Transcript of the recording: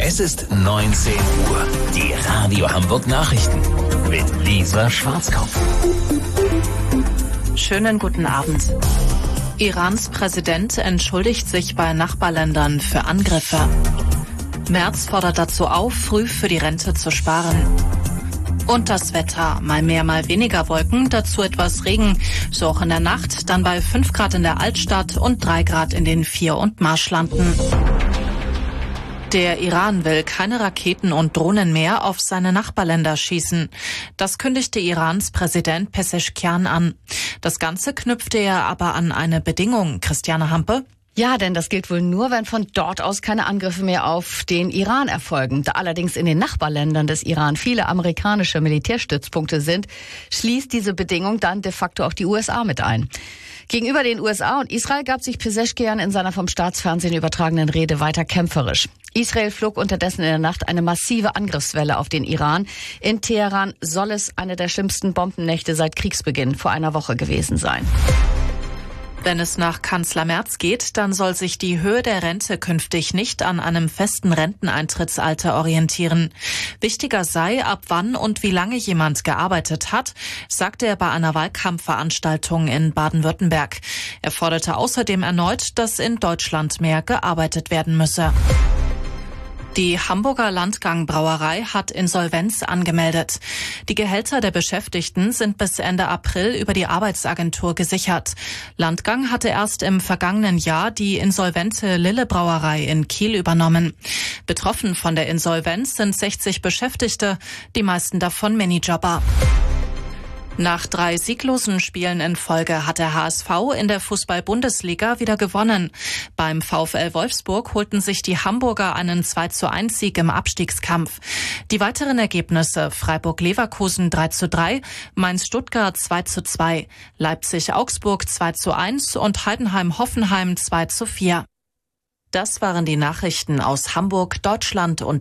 Es ist 19 Uhr. Die Radio Hamburg Nachrichten mit Lisa Schwarzkopf. Schönen guten Abend. Irans Präsident entschuldigt sich bei Nachbarländern für Angriffe. Merz fordert dazu auf, früh für die Rente zu sparen. Und das Wetter, mal mehr, mal weniger Wolken, dazu etwas Regen, so auch in der Nacht, dann bei 5 Grad in der Altstadt und 3 Grad in den Vier- und Marschlanden. Der Iran will keine Raketen und Drohnen mehr auf seine Nachbarländer schießen. Das kündigte Irans Präsident Pezeshkian an. Das Ganze knüpfte er aber an eine Bedingung. Christiane Hampe? Ja, denn das gilt wohl nur, wenn von dort aus keine Angriffe mehr auf den Iran erfolgen. Da allerdings in den Nachbarländern des Iran viele amerikanische Militärstützpunkte sind, schließt diese Bedingung dann de facto auch die USA mit ein. Gegenüber den USA und Israel gab sich Pezeshkian in seiner vom Staatsfernsehen übertragenen Rede weiter kämpferisch. Israel flog unterdessen in der Nacht eine massive Angriffswelle auf den Iran. In Teheran soll es eine der schlimmsten Bombennächte seit Kriegsbeginn vor einer Woche gewesen sein. Wenn es nach Kanzler Merz geht, dann soll sich die Höhe der Rente künftig nicht an einem festen Renteneintrittsalter orientieren. Wichtiger sei, ab wann und wie lange jemand gearbeitet hat, sagte er bei einer Wahlkampfveranstaltung in Baden-Württemberg. Er forderte außerdem erneut, dass in Deutschland mehr gearbeitet werden müsse. Die Hamburger Landgang Brauerei hat Insolvenz angemeldet. Die Gehälter der Beschäftigten sind bis Ende April über die Arbeitsagentur gesichert. Landgang hatte erst im vergangenen Jahr die insolvente Lille Brauerei in Kiel übernommen. Betroffen von der Insolvenz sind 60 Beschäftigte, die meisten davon Minijobber. Nach 3 sieglosen Spielen in Folge hat der HSV in der Fußball-Bundesliga wieder gewonnen. Beim VfL Wolfsburg holten sich die Hamburger einen 2:1-Sieg im Abstiegskampf. Die weiteren Ergebnisse: Freiburg-Leverkusen 3:3, Mainz-Stuttgart 2:2, Leipzig-Augsburg 2:1 und Heidenheim-Hoffenheim 2:4. Das waren die Nachrichten aus Hamburg, Deutschland und